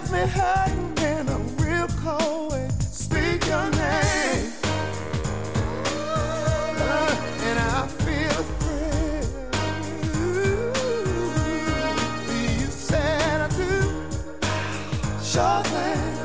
me hurting when I'm real cold and speak your name. And I feel afraid. You said I do. Sure thing.